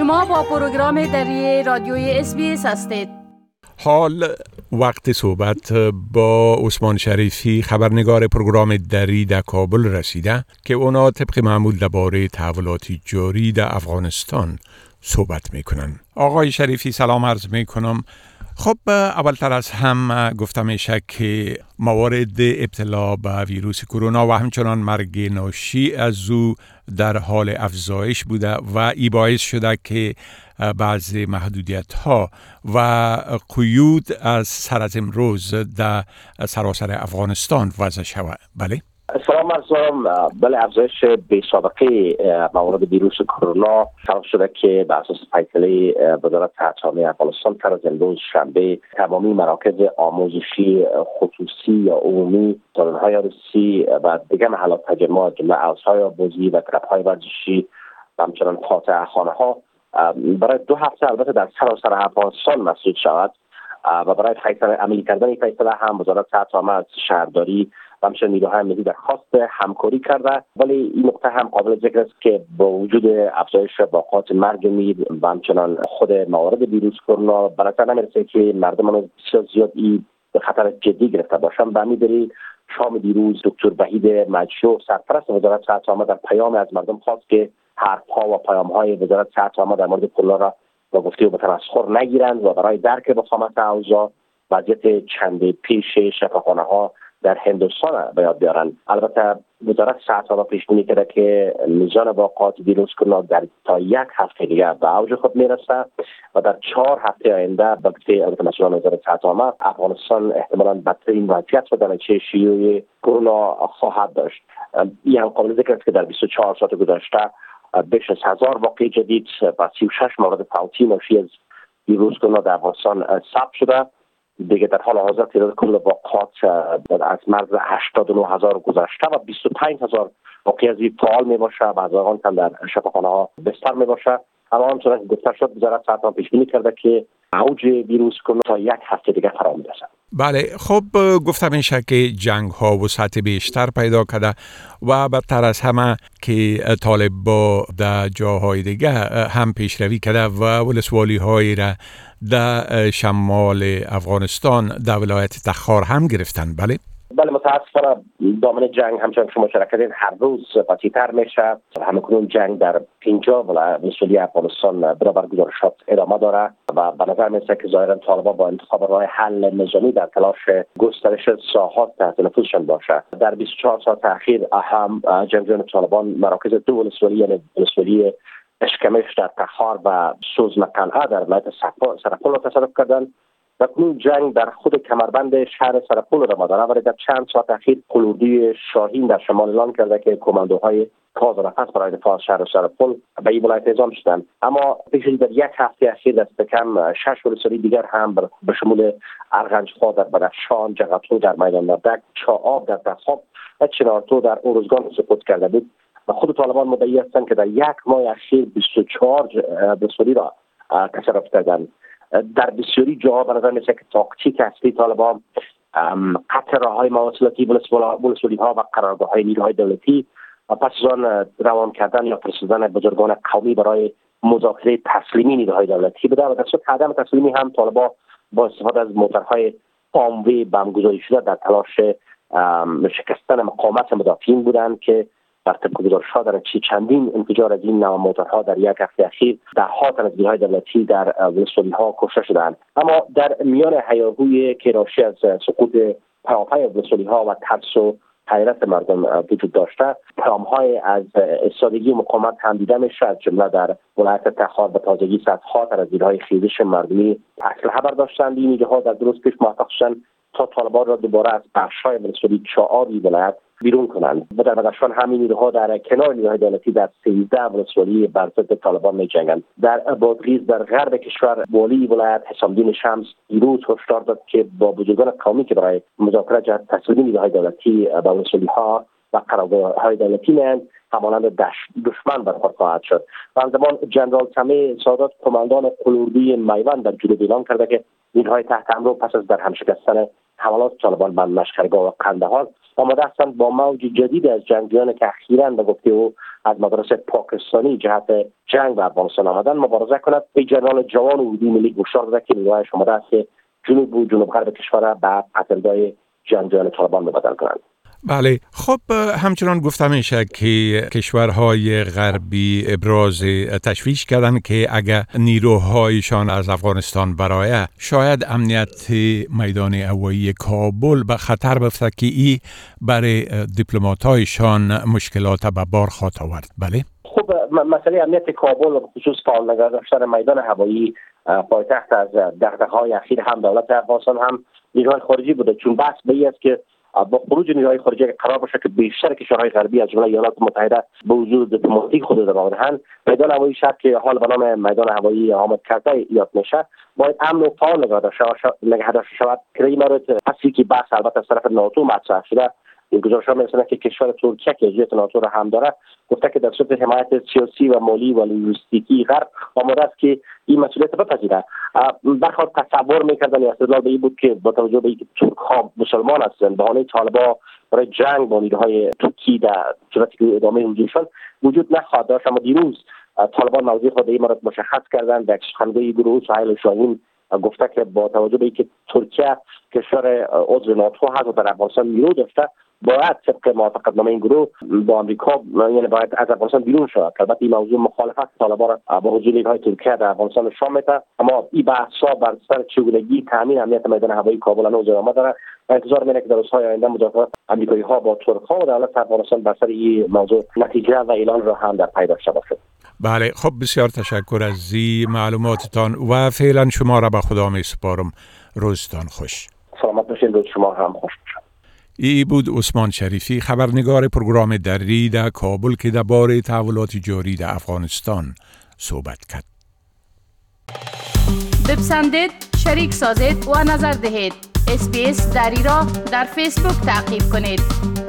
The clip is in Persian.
شما با پروگرام دری رادیوی SBS هستید. حال وقت صحبت با عثمان شریفی خبرنگار پروگرام دری در کابل رسیده که اونا طبق معمول درباره تحولات جاری در افغانستان صحبت میکنن. آقای شریفی سلام عرض میکنم. خب اولتر از هم گفتم میشه که موارد ابتلا به ویروس کرونا و همچنان مرگ ناشی از او در حال افزایش بوده و ای باعث شده که بعضی محدودیت ها و قیود از سر از امروز در سراسر افغانستان وضع شود. بله؟ سلام عرضم. بله، افزایش بی سابقه موارد ویروس کرونا سبب شده که بر اساس فیصله وزارت صحت عامه افغانستان از امروز شنبه تمامی مراکز آموزشی خصوصی یا عمومی، سالن‌های عروسی و دیگر محلات تجمع جمله حوزهای آموزشی و کلب‌های ورزشی و همچنان فاتحه‌خانه‌ها برای 2 هفته البته در سراسر افغانستان مسدود شود و برای عملی کردن این فیصله هم وزارت صحت عامه از شهرداری و همچنین نیروهای ملی درخواست همکاری کرده. ولی این نکته هم قابل ذکر است که با وجود افزایش واقعات مرگ میر و همچنان خود موارد ویروس کرونا به نظر نمیرسه که مردمان بسیار زیاد این به خطر جدی گرفته باشند. به همین دلیل شام دیروز دکتر وحید مجشوع سرپرست وزارت صحت عامه در پیام از مردم خواست که حرفها و پیام‌های وزارت صحت عامه در مورد کرونا را با گفته و به تمسخر نگیرند و برای درک وخامت اوضاع وضعیت چند پیش شفاخانه‌ها در هندوستان به یاد بیارن. البته وزارت صحت عامه پیش بینی کرده که میزان واقعات ویروس کرونا در تا 1 هفته دیگر به اوج خود میرسه و در 4 هفته آینده به گفته البته مسئولان وزارت صحت عامه افغانستان احتمالاً بدترین وضعیت و درجه شیوع کرونا خواهد داشت. این هم قابل ذکر است که در 24 ساعت گذشته بیش از 1000 واقعه جدید و 36 مورد فوتی ناشی از ویروس کرونا در افغانستان ثبت شده. دیگه در حال حاضر تعداد کل واقعات از مرز 89000 گذشته و 25000 واقعه از این فعال می باشه و از آن هم در شفاخانه ها بستر می باشه. اما آنچنان که گفته شد وزارت صحت عامه پیش بینی کرده که اوج ویروس کرونا تا 1 هفته دیگه فرا می رسد. بله، خب گفتم میشه که جنگ ها و سطح بیشتر پیدا کرده و بدتر از همه که طالبان در جاهای دیگه هم پیشروی کرده و ولسوالی های را در شمال افغانستان در ولایت تخار هم گرفتن. بله متاسفانه دامن جنگ همچنان که شما اشاره کردین هر روز وسیع‌تر میشه. همکنون جنگ در 50 ولایت افغانستان برابر گزارشات ادامه داره و به نظر میرسه که ظاهرا طالبان با انتخاب راه حل نظامی در تلاش گسترش ساحات تحت نفوذشان باشه. در 24 ساعت اخیر هم جنگجویان طالبان مراکز 2 ولسوالی یعنی ولسوالی اشکمش در تخار و سوزمقلعه در ولایت سرپل را تصرف کردند. و کنون جنگ در خود کمربند شهر سرپل را داره ولی در چند ساعت اخیر قلوردی شاهین در شمال اعلان کرده که کماندوهای تاز و نفس برای دفاع از شهر سرپل به این ولایت اعزام شدند. اما پیشتر در 1 هفته اخیر دست کم 6 ولسوالی دیگر هم به شمول ارغنج‌خواه در بدخشان، جغتو در میدان وردک، چاآب در دهاب و چنارتو در اورزگان سقوط کرده بود. و خود طالبان مدعی هستند که در 1 ماه اخیر 24 ولسوالی را تصرف کردند. در بسیاری جاها به نظر می‌رسد که تاکتیک اصلی طالبان قطع راه‌های مواصلاتی ولسوالی‌ها و قرارگاه‌های نیروهای دولتی و پس از آن روان کردن یا فرستادن بزرگان قومی برای مذاکره تسلیمی نیروهای دولتی بوده و در صورت عدم تسلیمی هم طالبان با استفاده از موترهای آموی بمبگذاری شده در تلاش شکستن مقاومت مدافعین بودند که بر طبق گزارش‌ها در چندین انفجار از این نوع موترها در 1 هفته اخیر در تن از نیروهای دولتی در ولسوالی‌ها کشته شدند. اما در میان هیاهویی که ناشی از سقوط پیاپی ولسوالی‌ها و ترس و حیرت مردم وجود داشته، پیام‌های از ایستادگی و مقاومت هم دیده میشه. از جمله در ولایت تخار به تازگی صدها تن از نیروهای خیزش مردمی اسلحه برداشتند. این نیروها در درست پیش موفق شدند تا طالبان را دوباره از بخش‌های ولسوالی چاآبی ولایت بیرون کنند و در بدخشان همین نیروها در کنار نیروهای دولتی در 13 ولسوالی بر ضد طالبان می‌جنگند. در بادغیس در غرب کشور والی ولایت حسام الدین شمس دیروز هشدار داد که با بزرگان قومی که برای مذاکره جهت تسلیم نیروهای دولتی به ولسوالی‌ها و قرارگاه‌های دولتی می‌آیند همانند دشمن برخورد خواهد شد. و همزمان جنرال سمیع سادات کماندان قلوردی میوند در جنوب اعلام کرده که نیروهای تحت امر پس از در هم شکستن حملات طالبان به لشکرگاه و قندهار آماده هستند با موج جدید از جنگجویان که اخیراً به گفته او از مدارس پاکستانی جهت جنگ به افغانستان آمدن مبارزه کند. این جنرال جوان اردوی ملی هشدار داده که نیروهایش آماده است که جنوب و جنوب غرب کشور به قتلگاه جنگجویان طالبان مبادله کنند. بله، خب همچنان گفته میشه که کشورهای غربی ابراز تشویش کردن که اگر نیروهایشان از افغانستان برای شاید امنیت میدان هوایی کابل به خطر بیفته که این برای دیپلمات‌هایشان مشکلات به بار خواهد آورد. بله، خب مسئله امنیت کابل و خصوص فعال نگه داشتن میدان هوایی پایتخت از دغدغه‌های اخیر هم دولت افغانستان هم نیروهای خارجی بوده، چون بحث به این است که با خروج نیروهای خارجی قرار باشه که بیشتر کشورهای غربی از جمله ایالات متحده به حضور دیپلماتیک خود درآمدند. میدان هوایی شهر که حال به نام میدان هوایی حامد کرزی یاد میشه باید امن و فعال نگه داشته شود که این مورد اصلی که بحث البته از طرف ناتو مطرح شده. این گزارش‌ها می‌رسونه که کشور ترکیه که عضویت ناتو را هم داره گفته که در صورت حمایت سیاسی و مالی و لوجستیکی غرب آماده است که این مسئولیت بپذیرد. برخلاف تصور می‌کردن یا استدلال به این بود که با توجه به اینکه ترک‌ها مسلمان هستند بهانه طالبان برای جنگ با نیروهای ترکی در صورتی که ادامه هجومشان وجود نخواهد داشت، اما دیروز طالبان موضوع خود این مورد مشخص کردند. در سخنگوی گروه سهیل شاهین گفته که با توجه به اینکه ترکیه کشور عضو ناتو هست و در افغانستان نیرو داشته باید طبق موافقتنامه این گروه با امریکا یعنی باید از افغانستان بیرون شود. البته این موضوع مخالفت طالبان را با حضور نیروهای ترکیه در افغانستان نشان میده، اما این بحث‌ها بر سر چگونگی تامین امنیت میدان هوایی کابل هنوز ادامه دارد و انتظار می‌رسد که در روزهای آینده مذاکرات آمریکایی‌ها با ترک‌ها و دولت افغانستان بر سر این موضوع نتیجه و اعلان را هم در پی داشته باشد. بله، خب بسیار تشکر از معلوماتتان و فعلا شما را به خدا می‌سپارم. روزتان خوش. سلامت باشید. روز شما هم خوش باشد. ای بود عثمان شریفی، خبرنگار پروگرام دری در کابل که درباره تحولات جاری در افغانستان صحبت کرد. بپسندید، شریک سازید و نظر دهید. SBS دری را در فیسبوک تعقیب کنید.